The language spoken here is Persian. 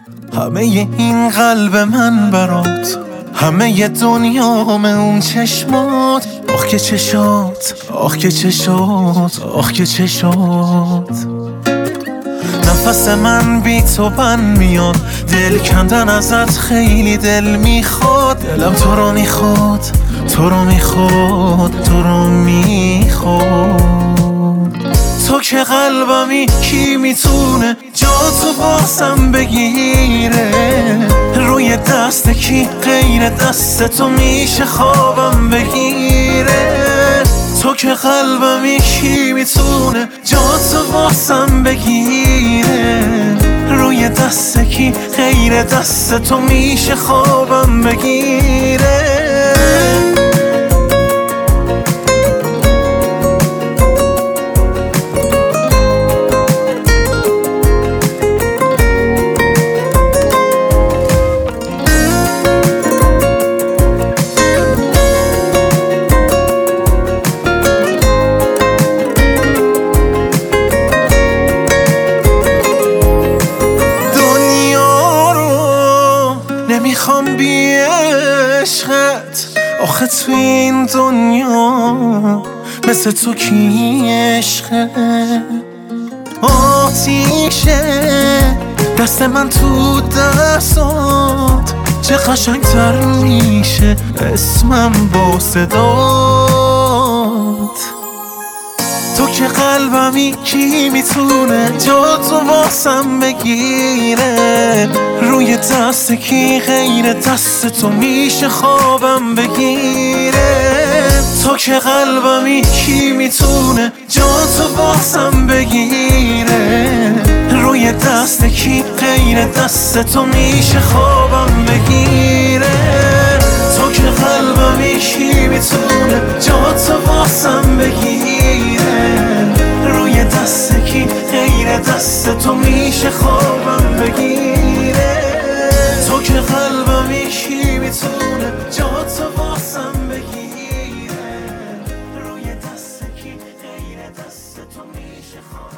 همه این قلب من برات، همه دنیام اون چشمات. آخ که چشات، آخ که چشات، آخ که چشات. نفس من بی تو بند میاد، دل کندن ازت خیلی دل میخواد. دلم تو رو میخواد، تو رو میخواد، تو رو میخواد. تو که قلبمی کی میتونه جا تو بازم بگیره؟ روی دست کی غیر دست تو میشه خوابم بگیره؟ تو که قلبمی کی میتونه جا تو بازم بگیره؟ روی دست کی غیر دست تو میشه خوابم بگیره؟ نمیخوام بی عشقت، آخه تو این دنیا مثل تو کی عشقه؟ آتیشه دست من تو دستات، چه قشنگتر میشه اسمم با صدات. تو که قلبمی کی میتونه جا تو واسم بگیره؟ روی دست کی غیر دست تو میشه خوابم بگیره؟ تو که قلبمی کی میتونه جا تو واسم بگیره؟ روی دست کی غیر دست تو میشه خوابم بگیره؟ تو که قلبمی کی میتونه جا تو واسم بگیره؟ روی دست کی غیر دست تو میشه خوابم بگیره؟ تو که قلبمی کی میتونه جا تو واسم بگیره؟ روی دست کی غیر دست تو میشه خوابم